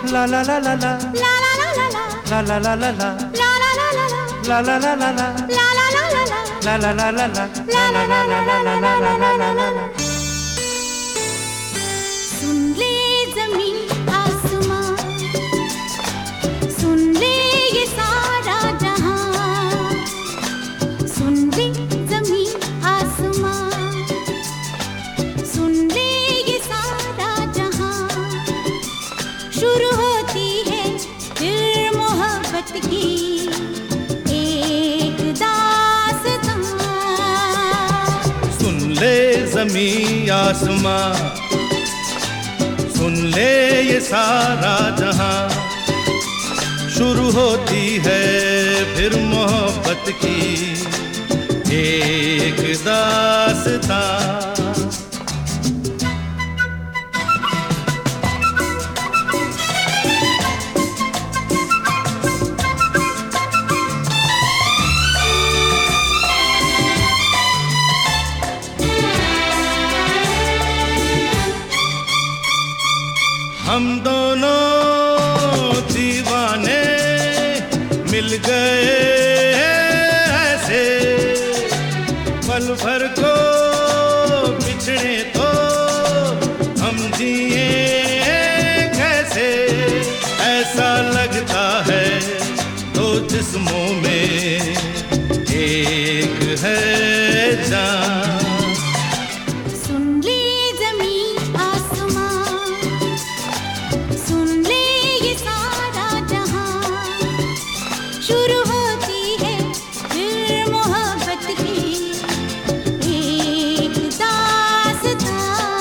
La la la la la. La la la la la. La la la la la. La la la la la. La la la la la. La la la la la. La la la la la. La la la la la la la la la la la. सुन ले ज़मीं आसमां, सुन ले ये सारा जहां, सुन ले ज़मीं आसमां, सुन ले ये सारा जहां। शुरू होती है फिर मोहब्बत की एक दास्तां। सुन ले ज़मीं आसमां, सुन ले ये सारा जहां। शुरू होती है फिर मोहब्बत की एक दास्तां। हम दोनों दीवाने मिल गए ऐसे, पल भर को बिछड़े तो हम जिए कैसे। ऐसा लगता है दो जिस्मों में एक है जान। शुरू होती है फिर मोहब्बत की एक दास्तां।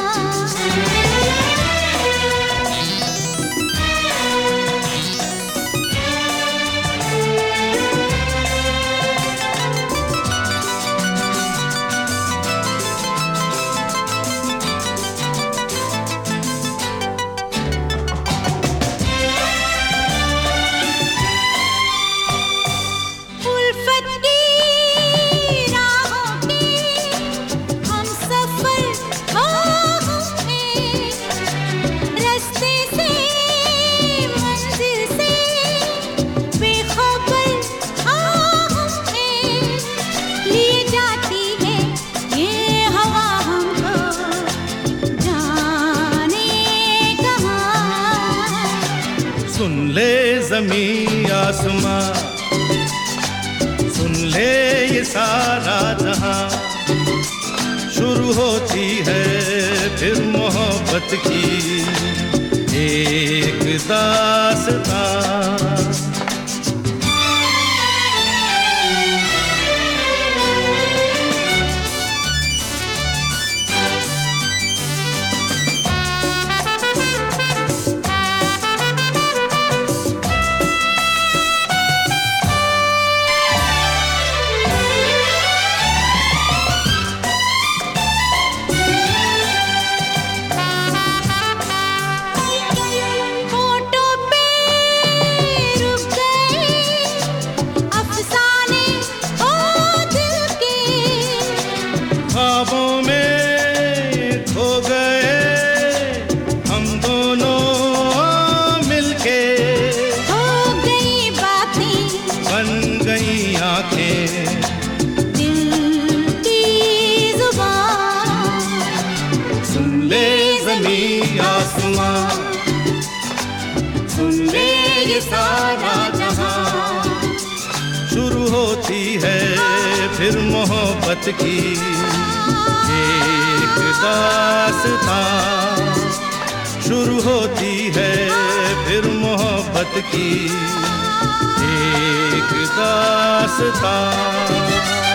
सुन ले ज़मीं आसमां, सुन ले ये सारा जहां। शुरू होती है फिर मोहब्बत की एक दास्तां। ख्वाबों में खो गए हम दोनों मिलके, हो गई बातें बन गई आंखें दिल की जुबान। सुन ले ज़मीं आसमां, सुन ले ये सारा जहां। शुरू होती है फिर मोहब्बत की एक दास्तां। शुरू होती है फिर मोहब्बत की एक दास्तां।